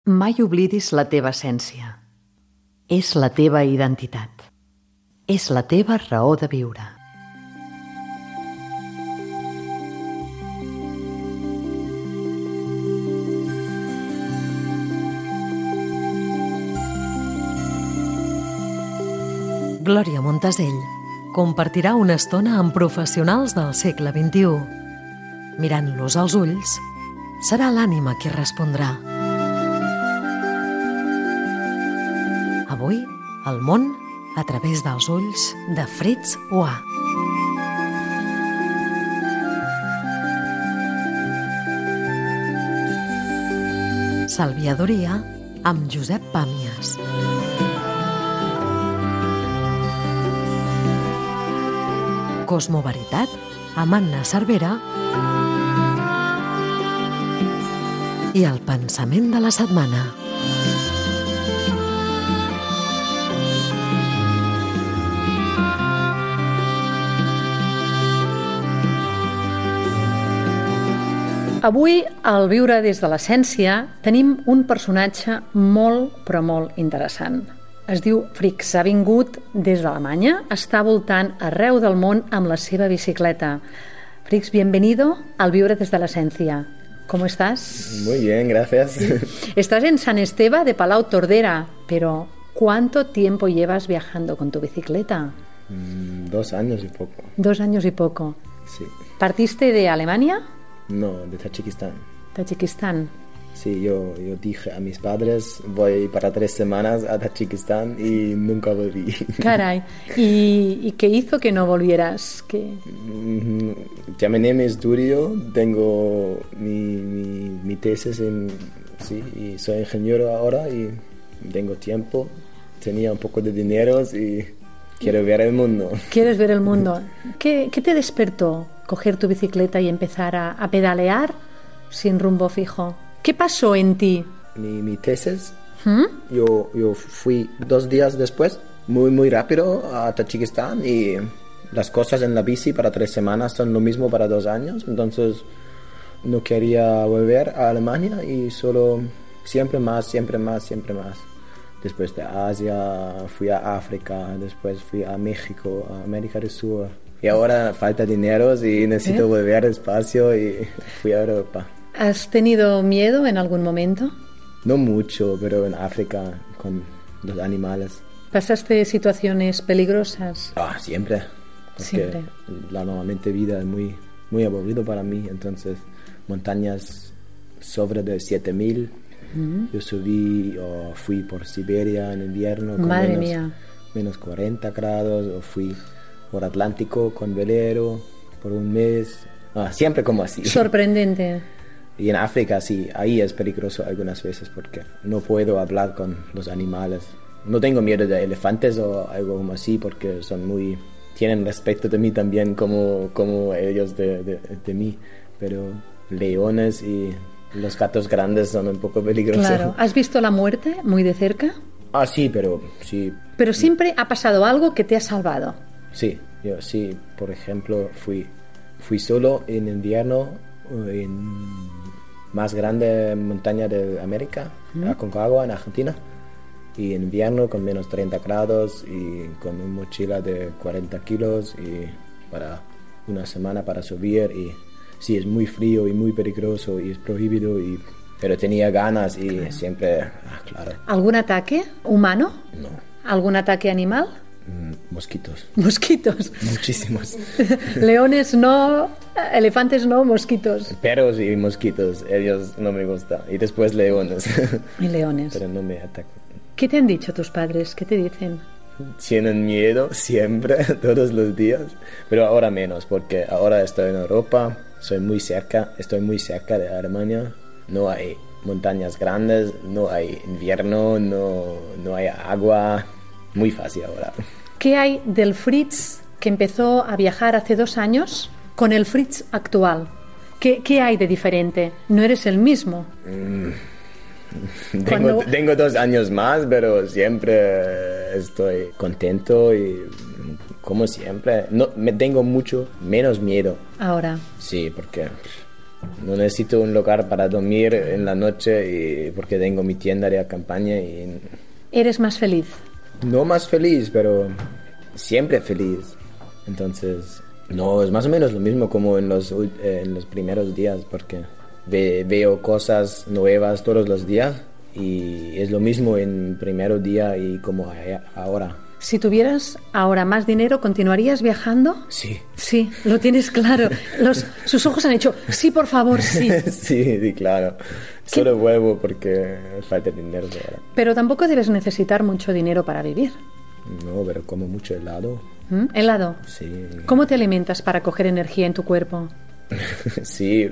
Mai oblidis la teva essència. És la teva identitat. És la teva raó de viure. Glòria Montasell compartirà una estona amb professionals del segle XXI. Mirant-los als ulls, serà l'ànima qui respondrà. Avui, el món a través dels ulls de Fritz Uà. Salviadoria amb Josep Pàmies. Cosmoveritat amb Anna Cervera i el pensament de la setmana. Avui, al Viure des de l'Essència, tenim un personatge molt, però molt interessant. Es diu Fritz, ha vingut des d'Alemanya, està voltant arreu del món amb la seva bicicleta. Fritz, bienvenido al Viure des de l'Essència. ¿Cómo estás? Muy bien, gracias. Sí. Estás en San Esteve de Palau Tordera, pero ¿cuánto tiempo llevas viajando con tu bicicleta? 2 años y poco. 2 años y poco. Sí. ¿Partiste de Alemania? No, de Tayikistán. Tayikistán. Sí, yo dije a mis padres, voy para 3 semanas a Tayikistán y nunca volví. Caray, ¿y qué hizo que no volvieras? ¿Qué? Terminé mi estudio, tengo mi tesis sí, y soy ingeniero ahora y tengo tiempo, tenía un poco de dinero y quiero ver el mundo. ¿Quieres ver el mundo? ¿Qué te despertó coger tu bicicleta y empezar a pedalear sin rumbo fijo? ¿Qué pasó en ti? Mi tesis, yo fui 2 días después, muy rápido a Tayikistán y las cosas en la bici para 3 semanas son lo mismo para 2 años, entonces no quería volver a Alemania y solo siempre más. Después de Asia, fui a África, después fui a México, a América del Sur. Y ahora falta dinero y necesito volver despacio y fui a Europa. ¿Has tenido miedo en algún momento? No mucho, pero en África con los animales. ¿Pasaste situaciones peligrosas? Siempre. Porque siempre. La normalmente vida es muy aburrido para mí. Entonces, montañas sobre de 7.000. Yo subí o fui por Siberia en invierno con menos 40 grados. O fui por Atlántico con velero por un mes. Siempre como así. Sorprendente. Y en África sí, ahí es peligroso algunas veces porque no puedo hablar con los animales. No tengo miedo de elefantes o algo como así porque tienen respeto de mí también como ellos de mí. Pero leones y los gatos grandes son un poco peligrosos. Claro. ¿Has visto la muerte muy de cerca? Sí, pero sí. Pero siempre ha pasado algo que te ha salvado. Sí, yo sí. Por ejemplo, fui solo en invierno en más grande montaña de América, Aconcagua, en Argentina, y en invierno con menos 30 grados y con una mochila de 40 kilos y para una semana para subir. Y sí, es muy frío y muy peligroso y es prohibido, pero tenía ganas y claro. Siempre, claro. ¿Algún ataque humano? No. ¿Algún ataque animal? Mosquitos. ¿Mosquitos? Muchísimos. Leones no, elefantes no, mosquitos. Perros y mosquitos, ellos no me gustan. Y después leones. Y leones. Pero no me atacan. ¿Qué te han dicho tus padres? ¿Qué te dicen? Tienen miedo siempre, todos los días. Pero ahora menos, porque ahora estoy en Europa, estoy muy cerca de Alemania. No hay montañas grandes, no hay invierno, no hay agua. Muy fácil ahora. ¿Qué hay del Fritz que empezó a viajar hace 2 años con el Fritz actual? ¿Qué hay de diferente? ¿No eres el mismo? Tengo 2 años más, pero siempre estoy contento y como siempre. Me tengo mucho menos miedo. Ahora. Sí, porque No necesito un lugar para dormir en la noche porque tengo mi tienda de campaña y... ¿Eres más feliz? No más feliz, pero siempre feliz. Entonces, no, es más o menos lo mismo como en los primeros días, porque veo cosas nuevas todos los días y es lo mismo en el primer día y como ahora. Si tuvieras ahora más dinero, ¿continuarías viajando? Sí. Sí, lo tienes claro. Sus ojos han hecho, sí, por favor, sí. Sí, claro. Solo vuelvo porque falta dinero ahora. Pero tampoco debes necesitar mucho dinero para vivir. No, pero como mucho helado. ¿Helado? Sí. ¿Cómo te alimentas para coger energía en tu cuerpo? Sí,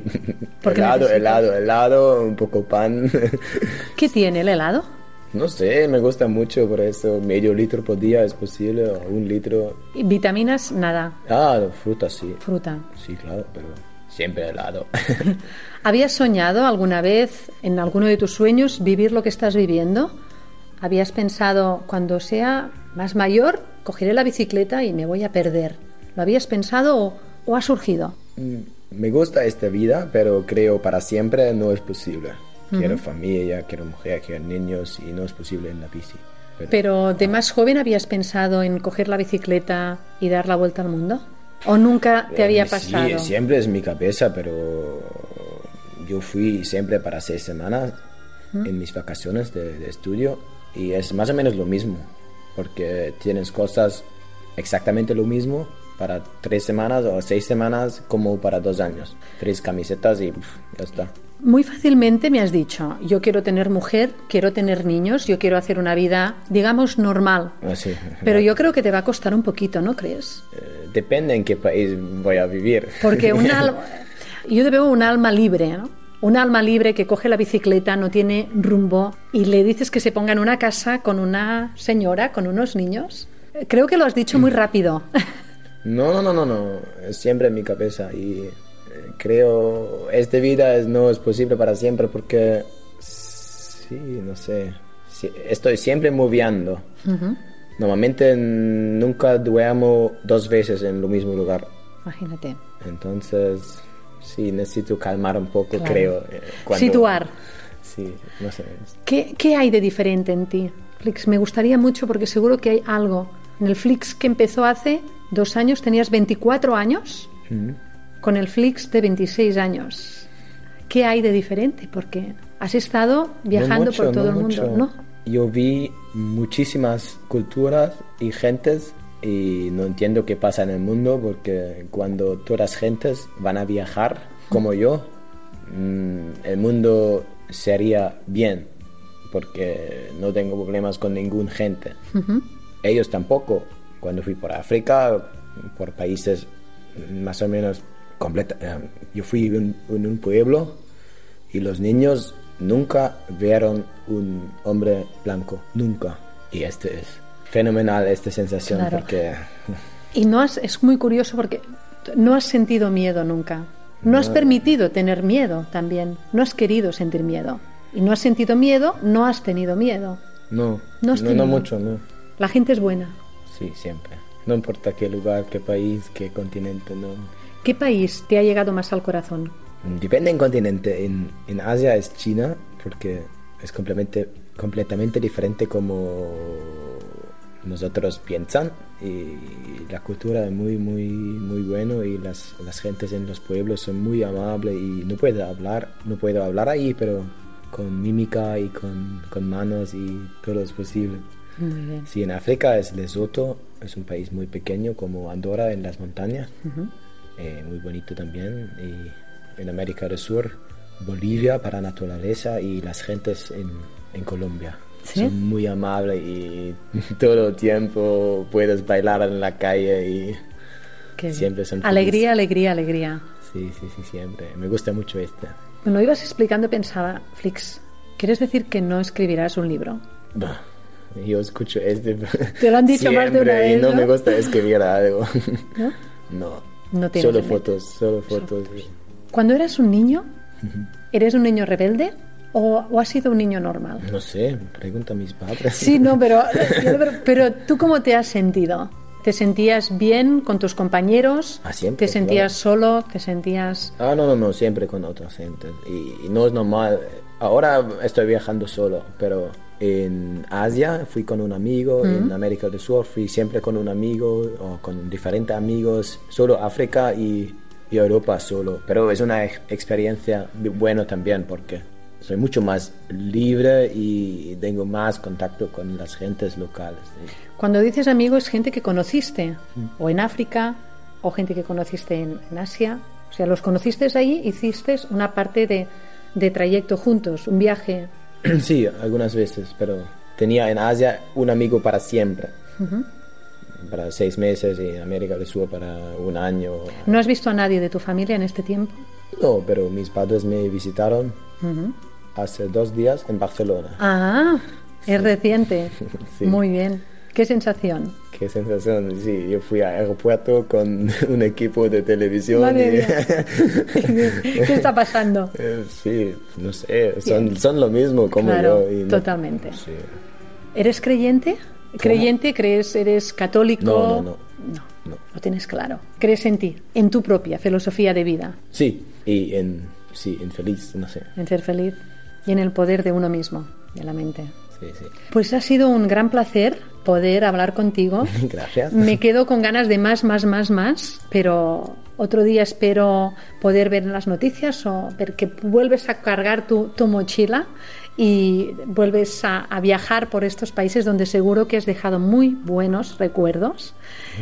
helado, un poco pan. ¿Qué tiene el helado? No sé, me gusta mucho, por eso medio litro por día es posible, o 1 litro. ¿Y vitaminas? Nada. Fruta sí. Fruta. Sí, claro, pero siempre helado. ¿Habías soñado alguna vez, en alguno de tus sueños, vivir lo que estás viviendo? ¿Habías pensado, cuando sea más mayor, cogeré la bicicleta y me voy a perder? ¿Lo habías pensado o ha surgido? Me gusta esta vida, pero creo para siempre no es posible. Quiero familia, quiero mujer, quiero niños y no es posible en la bici. Pero de más joven habías pensado en coger la bicicleta y dar la vuelta al mundo? ¿O nunca te había pasado? Sí, siempre es mi cabeza, pero yo fui siempre para 6 semanas en mis vacaciones de estudio y es más o menos lo mismo, porque tienes cosas exactamente lo mismo para 3 semanas o 6 semanas como para 2 años. 3 camisetas y ya está. Muy fácilmente me has dicho, yo quiero tener mujer, quiero tener niños, yo quiero hacer una vida, digamos, normal. Sí. Pero yo creo que te va a costar un poquito, ¿no crees? Depende en qué país voy a vivir. Porque yo te veo un alma libre, ¿no? Un alma libre que coge la bicicleta, no tiene rumbo y le dices que se ponga en una casa con una señora, con unos niños. Creo que lo has dicho muy rápido. No. Es siempre en mi cabeza y creo esta vida no es posible para siempre porque no sé, estoy siempre moviendo. Normalmente nunca duermo 2 veces en el mismo lugar. Imagínate. Entonces, sí, necesito calmar un poco, claro. creo. Situar. Sí, no sé. ¿Qué hay de diferente en ti, Flix? Me gustaría mucho porque seguro que hay algo. En el Flix que empezó hace 2 años, tenías 24 años. Con el Flix de 26 años. ¿Qué hay de diferente? Porque has estado viajando por todo el mundo, ¿no? Yo vi muchísimas culturas y gentes y no entiendo qué pasa en el mundo porque cuando todas las gentes van a viajar como yo, el mundo sería bien porque no tengo problemas con ninguna gente. Ellos tampoco. Cuando fui por África, por países más o menos yo fui en un pueblo y los niños nunca vieron un hombre blanco, nunca. Y es fenomenal esta sensación, claro. Porque... Y es muy curioso porque no has sentido miedo nunca. No has permitido tener miedo también. No has querido sentir miedo. Y no has sentido miedo, no has tenido miedo. No mucho, no. La gente es buena. Sí, siempre. No importa qué lugar, qué país, qué continente, no. ¿Qué país te ha llegado más al corazón? Depende del continente. En Asia es China, porque es completamente diferente como nosotros piensan. Y la cultura es muy, muy, muy buena y las gentes en los pueblos son muy amables y no puedo hablar ahí, pero con mímica y con manos y todo es posible. Muy bien. Sí, en África es Lesotho, es un país muy pequeño como Andorra en las montañas, muy bonito también. Y en América del Sur, Bolivia para naturaleza y las gentes en Colombia. ¿Sí? Son muy amables y todo el tiempo puedes bailar en la calle y siempre son felices. Alegría. Sí, siempre. Me gusta mucho Cuando ibas explicando pensaba, Flix, ¿quieres decir que no escribirás un libro? Bah. Yo escucho Te lo han dicho más de una vez, y no me gusta escribir algo. ¿No? No solo fotos. Cuando eras un niño, ¿eres un niño rebelde o has sido un niño normal? No sé, pregunta a mis padres. Sí, no, pero ¿tú cómo te has sentido? ¿Te sentías bien con tus compañeros? Siempre, ¿Te sentías solo? ¿Te sentías...? No, siempre con otra gente. Y no es normal. Ahora estoy viajando solo, pero en Asia fui con un amigo, en América del Sur fui siempre con un amigo o con diferentes amigos, solo África y Europa solo. Pero es una experiencia buena también porque soy mucho más libre y tengo más contacto con las gentes locales. Cuando dices amigo, ¿es gente que conociste o en África o gente que conociste en Asia? O sea, ¿los conociste ahí? ¿Hiciste una parte de trayecto juntos, un viaje? Sí, algunas veces, pero tenía en Asia un amigo para siempre. Para 6 meses y en América del Sur para 1 año. ¿No has visto a nadie de tu familia en este tiempo? No, pero mis padres me visitaron hace 2 días en Barcelona. Sí. Es reciente. Sí. Muy bien. ¿Qué sensación? Qué sensación, sí. Yo fui al aeropuerto con un equipo de televisión. Madre mía. ¿Qué está pasando? Sí, no sé, son lo mismo como claro, yo. Totalmente. Sí. ¿Eres creyente? ¿Creyente? ¿Crees? ¿Eres católico? No. Lo tienes claro. ¿Crees en ti? ¿En tu propia filosofía de vida? Sí, y en feliz, no sé. En ser feliz y en el poder de uno mismo, de la mente. Sí. Pues ha sido un gran placer poder hablar contigo. Gracias. Me quedo con ganas de más, pero otro día espero poder ver las noticias o ver que vuelves a cargar tu mochila y vuelves a viajar por estos países donde seguro que has dejado muy buenos recuerdos.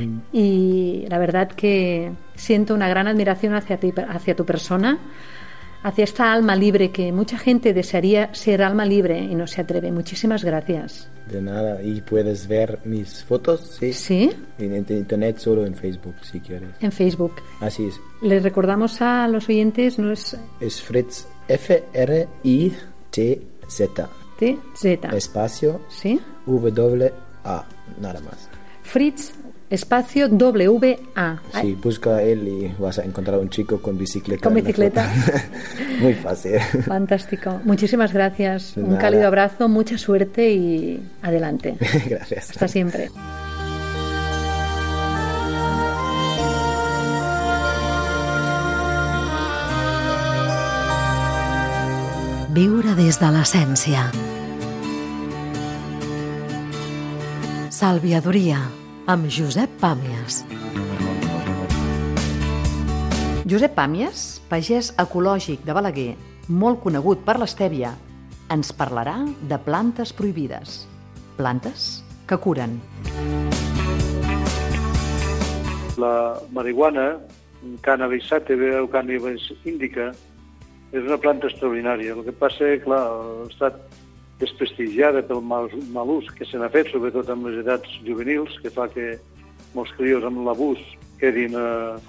Y la verdad que siento una gran admiración hacia ti, hacia tu persona, hacia esta alma libre que mucha gente desearía ser alma libre y no se atreve. Muchísimas gracias. De nada, y puedes ver mis fotos, ¿Sí? En internet, solo en Facebook, si quieres. En Facebook. Así es. Les recordamos a los oyentes, ¿no es? Es Fritz, Fritz. TZ. Espacio. ¿Sí? WA, nada más. Fritz, espacio WA. Sí, busca él y vas a encontrar un chico con bicicleta. ¿Con bicicleta? Muy fácil. Fantástico. Muchísimas gracias. De un nada. cálido abrazo, mucha suerte y adelante. Gracias. Hasta siempre. Viure des de l'essència. Salviadoria, amb Josep Pàmies. Josep Pàmies, pagès ecològic de Balaguer, molt conegut per l'estèvia, ens parlarà de plantes prohibides. Plantes que curen. La marihuana, Cannabis sativa o Cannabis indica, és una planta extraordinària. El que passa és, clar, ha estat desprestigiada pel mal ús que se n'ha fet, sobretot amb les edats juvenils, que fa que molts crios amb l'abús quedin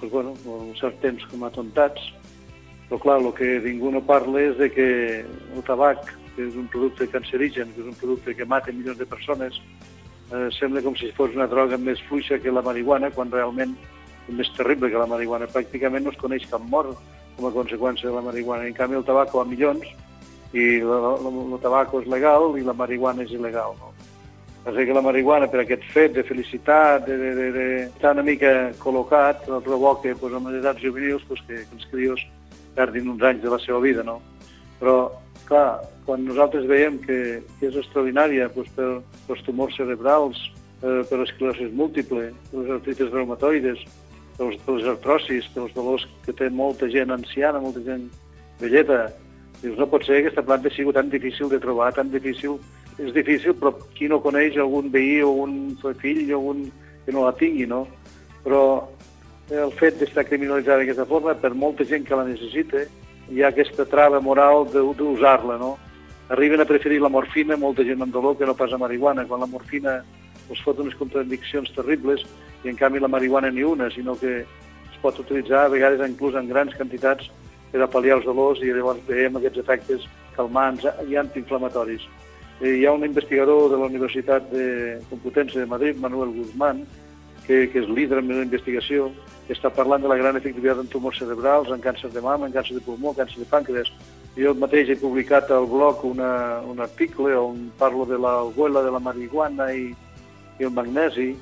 un cert temps com atontats. Però, clar, el que ningú no parla és de que el tabac, que és un producte cancerigen, que és un producte que mata milions de persones, sembla com si fos una droga més fluixa que la marihuana, quan realment és més terrible que la marihuana. Pràcticament no es coneix cap mort com a conseqüència de la marihuana. En canvi, el tabac va a milions i el tabac és legal i la marihuana és il·legal. No? Així que la marihuana, per aquest fet de felicitat, d'estar una mica col·locat, provoca amb les edats juvenils que els crios perdin uns anys de la seva vida. No? Però, clar, quan nosaltres veiem que és extraordinària per els tumors cerebrals, per l'esclerosi múltiple, per les artritis reumatoides, per les artrosis, per els dolors que té molta gent anciana, molta gent velleta. Dius, no pot ser que aquesta planta sigui tan difícil de trobar, tan difícil. És difícil, però qui no coneix algun veí o un fill o un que no la tingui, no? Però el fet d'estar criminalitzada d'aquesta forma, per molta gent que la necessita, hi ha aquesta trava moral d'usar-la, no? Arriben a preferir la morfina, molta gent amb dolor, que no pas la marihuana, quan la morfina els fot unes contradiccions terribles i en canvi la marihuana ni una, sinó que es pot utilitzar a vegades inclús en grans quantitats per a pal·liar els dolors i llavors veiem aquests efectes calmants i antiinflamatoris. Hi ha un investigador de la Universitat de Complutense de Madrid, Manuel Guzmán, que és líder en la investigació, que està parlant de la gran efectivitat en tumors cerebrals, en càncer de mama, en càncer de pulmó, càncer de pàncreas. Jo mateix he publicat al blog un article on parlo de l'algoela, de la marihuana i el magnesi,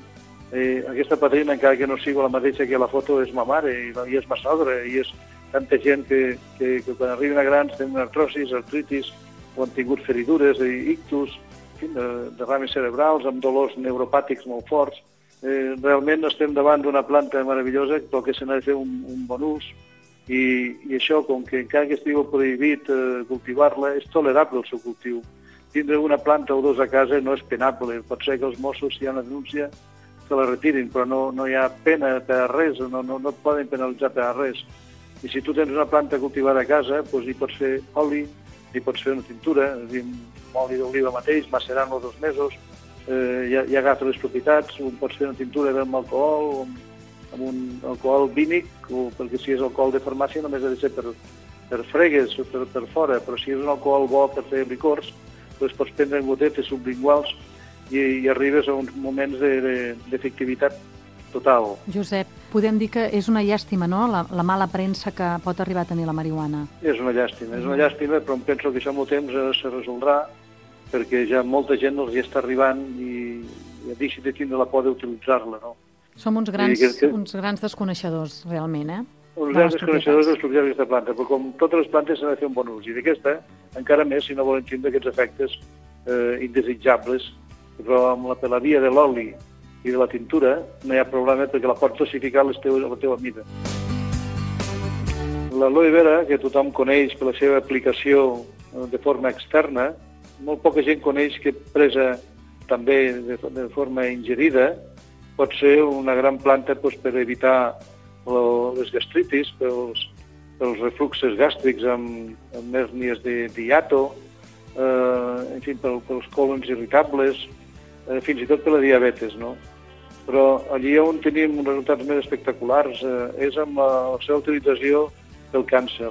Aquesta padrina, encara que no sigui la mateixa que la foto, és ma mare i és ma sogra, i és tanta gent que quan arriben a grans tenen artrosis, artritis, o han tingut feridures, ictus, derrames cerebrals, amb dolors neuropàtics molt forts. Realment estem davant d'una planta meravellosa, però que se n'ha de fer un bon ús, i això, com que encara que estigui prohibit cultivar-la, és tolerable el seu cultiu. Tindre una planta o dos a casa no és penable. Pot ser que els Mossos, si hi ha una denúncia, que la retirin, però no hi ha pena per a res, no et poden penalitzar per a res. I si tu tens una planta cultivada a casa, doncs hi pots fer oli, hi pots fer una tintura, és a dir, amb oli d'oliva mateix, macerant-lo 2 mesos, ja agafa les propietats, pots fer una tintura amb alcohol, amb un alcohol vínic, perquè si és alcohol de farmàcia només ha de ser per fregues o per fora, però si és un alcohol bo per fer licors, doncs pots prendre en gotetes sublinguals i arribes a uns moments d'efectivitat total. Josep, podem dir que és una llàstima, no?, la mala premsa que pot arribar a tenir la marihuana. És una llàstima, però em penso que això amb el temps se resoldrà, perquè ja molta gent els hi està arribant i deixi de tindre la por d'utilitzar-la, no? Som uns grans desconeixedors, realment, Uns grans desconeixedors dels propietats d'aquesta planta, però com totes les plantes s'ha de fer un bon ús, i d'aquesta encara més si no volen tindre aquests efectes indesitjables, però per la via de l'oli i de la tintura no hi ha problema perquè la pots dosificar a la teva mida. L'aloe vera, que tothom coneix per la seva aplicació de forma externa, molt poca gent coneix que presa també de forma ingerida pot ser una gran planta per evitar les gastritis, pels refluxes gàstrics amb hèrnies de hiato, en fi, pels còlons irritables, fins i tot per la diabetes, no? Però allí on tenim uns resultats més espectaculars és amb la seva utilització pel càncer.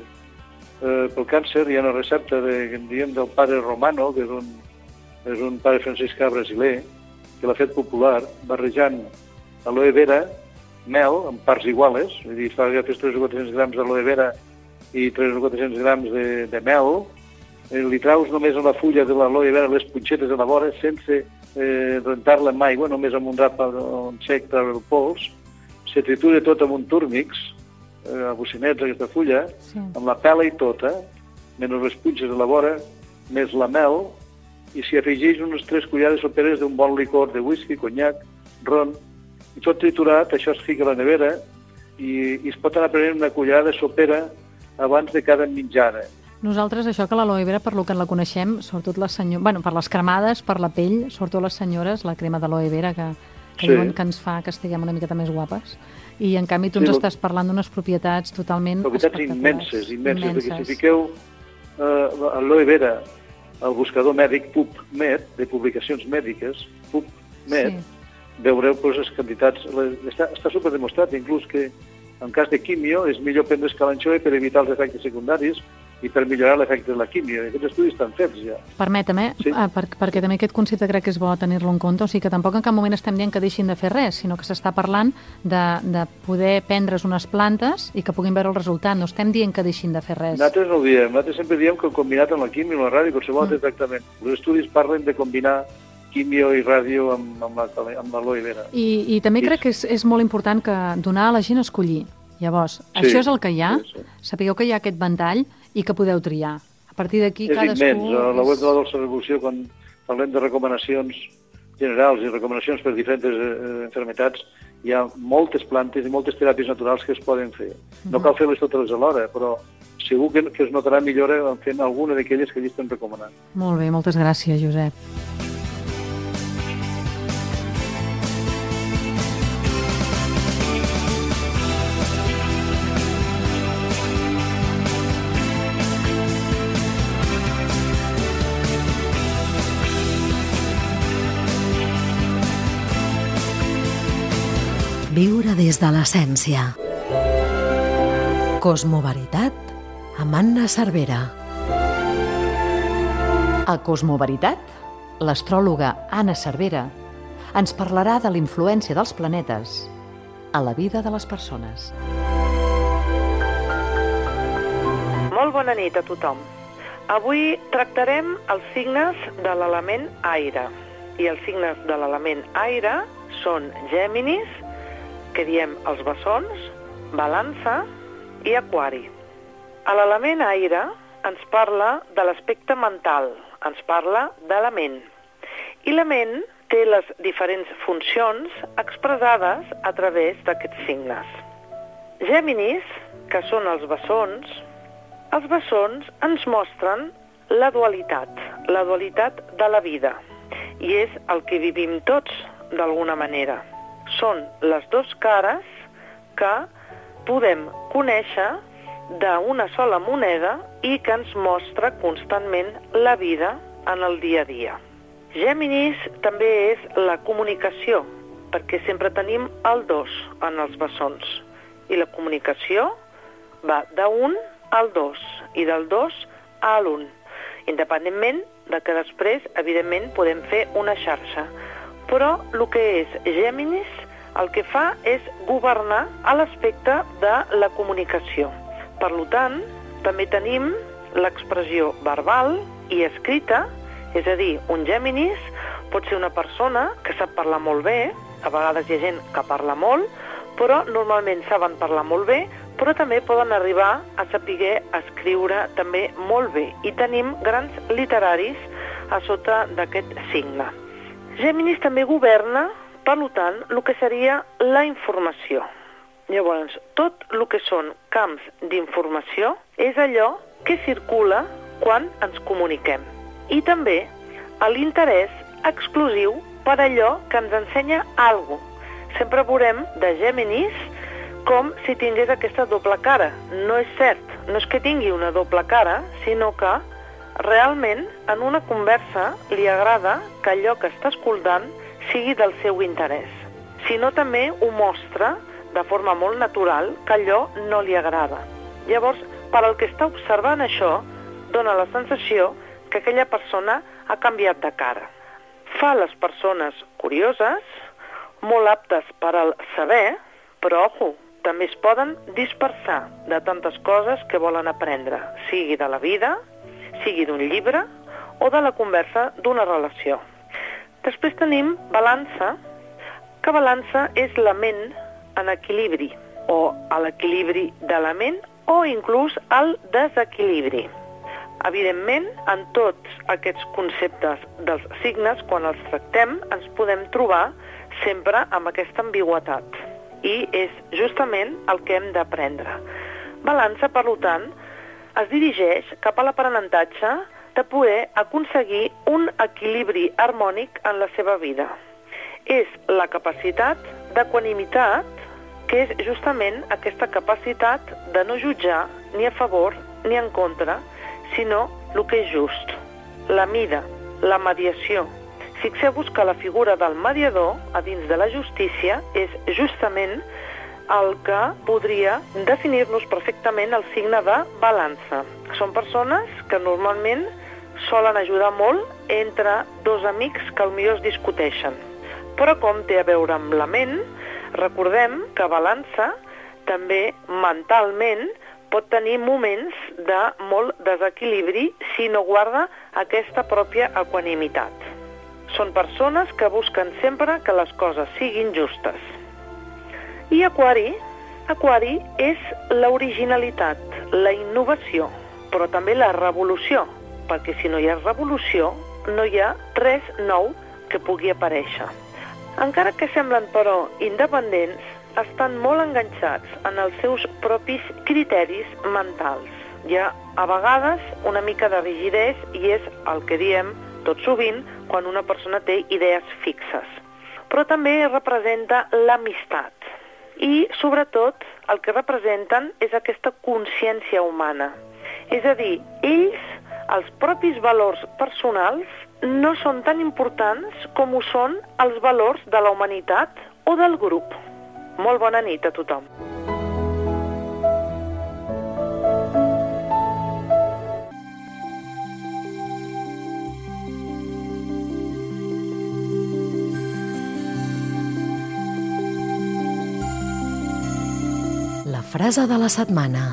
Pel càncer hi ha una recepta del pare Romano, que és un pare franciscà brasiler, que l'ha fet popular, barrejant aloe vera, mel, en parts iguales, és a dir, fa 300 o 400 grams d'aloe vera i 300 o 400 grams de mel, li traus només a la fulla de l'aloe vera les punxetes de la vora sense rentar-la amb aigua, només amb un drap sec treure el pols, se tritura tot amb un túrmix, a bocinets aquesta fulla, amb la pela i tota, menys les punxes de la vora, més la mel, i s'hi afegeix unes 3 cullades soperes d'un bon licor de whisky, conyac, ron, i tot triturat, això es fica a la nevera i es pot anar prenent una cullada sopera abans de cada menjada. Nosaltres, això que l'aloe vera, per lo que la coneixem, sobretot les senyores, bueno, per les cremades, per la pell, sobretot les senyores, la crema d'aloe vera que diuen que ens fa que estiguem una miqueta més guapes. I, en canvi, tu ens estàs parlant d'unes propietats totalment espectaculars. Immenses, perquè si fiqueu aloe vera al buscador mèdic PubMed, de publicacions mèdiques, PubMed, veureu les quantitats. Està superdemostrat, inclús que en cas de quimio és millor prendre escalanxoe per evitar els efectes secundaris i per millorar l'efecte de la quimio. Aquests estudis estan fets ja. Permetem, perquè també aquest concepte crec que és bo tenir-lo en compte, o sigui que tampoc en cap moment estem dient que deixin de fer res, sinó que s'està parlant de poder prendre's unes plantes i que puguin veure el resultat. No estem dient que deixin de fer res. Nosaltres no ho diem. Nosaltres sempre diem que combinat amb la quimio, la ràdio, qualsevol altre tractament. Els estudis parlen de combinar quimio i ràdio amb l'aloe vera. I també crec que és molt important que donar a la gent a escollir. Llavors, això és el que hi ha. Sapigueu que hi ha aquest ventall i que podeu triar. A partir d'aquí, cadascú... És immens. A la web de la Dolça Revolució, quan parlem de recomanacions generals i recomanacions per diferents malalties, hi ha moltes plantes i moltes teràpies naturals que es poden fer. No cal fer-les totes alhora, però segur que es notarà millora fent alguna d'aquelles que allí estem recomanant. Molt bé, moltes gràcies, Josep. Viure des de l'essència. Cosmoveritat amb Anna Cervera. A Cosmoveritat, l'astròloga Anna Cervera ens parlarà de la influència dels planetes a la vida de les persones. Molt bona nit a tothom. Avui tractarem els signes de l'element aire. i els signes de l'element aire són Géminis, que diem els bessons, Balança i Aquari. A l'element aire ens parla de l'aspecte mental, ens parla de la ment. I la ment té les diferents funcions expressades a través d'aquests signes. Géminis, que són els bessons ens mostren la dualitat de la vida. I és el que vivim tots, d'alguna manera. Són les dues cares que podem conèixer d'una sola moneda i que ens mostra constantment la vida en el dia a dia. Géminis també és la comunicació, perquè sempre tenim el 2 en els bessons. I la comunicació va d'un al 2 i del 2 a l'1, independentment de que després, evidentment, podem fer una xarxa. Però el que és Géminis el que fa és governar a l'aspecte de la comunicació. Per tant, també tenim l'expressió verbal i escrita, és a dir, un Géminis pot ser una persona que sap parlar molt bé, a vegades hi ha gent que parla molt, però normalment saben parlar molt bé, però també poden arribar a saber escriure també molt bé. I tenim grans literaris a sota d'aquest signe. Géminis també governa, per tant, el que seria la informació. Llavors, tot el que són camps d'informació és allò que circula quan ens comuniquem. I també l'interès exclusiu per allò que ens ensenya alguna cosa. Sempre veurem de Géminis com si tingués aquesta doble cara. No és cert, no és que tingui una doble cara, sinó que realment en una conversa li agrada que allò que està escoltant sigui del seu interès. Si no, també ho mostra de forma molt natural que allò no li agrada. Llavors, per al que està observant això, dona la sensació que aquella persona ha canviat de cara. Fa les persones curioses, molt aptes per al saber, però, ojo, també es poden dispersar de tantes coses que volen aprendre, sigui de la vida, sigui d'un llibre o de la conversa d'una relació. Després tenim Balança, que Balança és la ment en equilibri, o l'equilibri de la ment, o inclús el desequilibri. Evidentment, en tots aquests conceptes dels signes, quan els tractem, ens podem trobar sempre amb aquesta ambigüitat. I és justament el que hem d'aprendre. Balança, per tant, es dirigeix cap a l'aprenentatge de poder aconseguir un equilibri harmònic en la seva vida. És la capacitat d'equanimitat, que és justament aquesta capacitat de no jutjar ni a favor ni en contra, sinó el que és just. La mida, la mediació. Fixeu-vos que la figura del mediador a dins de la justícia és justament el que podria definir-nos perfectament el signe de Balança. Són persones que normalment solen ajudar molt entre dos amics que potser es discuteixen. Però com té a veure amb la ment, recordem que Balança també mentalment pot tenir moments de molt desequilibri si no guarda aquesta pròpia equanimitat. Són persones que busquen sempre que les coses siguin justes. I Aquari és l'originalitat, la innovació, però també la revolució, perquè si no hi ha revolució, no hi ha res nou que pugui aparèixer. Encara que semblen, però, independents, estan molt enganxats en els seus propis criteris mentals. Hi ha, a vegades, una mica de rigidesa i és el que diem tot sovint quan una persona té idees fixes. Però també representa l'amistat. I, sobretot, el que representen és aquesta consciència humana. És a dir, ells, els propis valors personals, no són tan importants com ho són els valors de la humanitat o del grup. Molt bona nit a tothom. La frase de la setmana.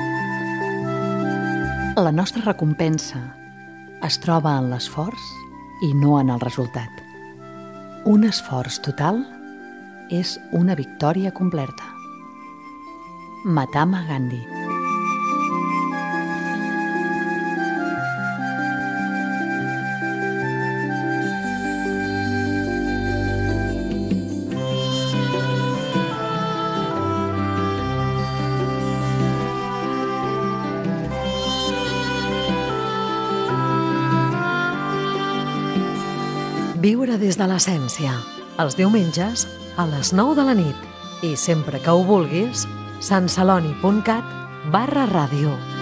La nostra recompensa es troba en l'esforç i no en el resultat. Un esforç total és una victòria completa. Mahatma Gandhi. Viure des de l'essència, els diumenges a les 9 de la nit i sempre que ho vulguis, santceloni.cat/ràdio.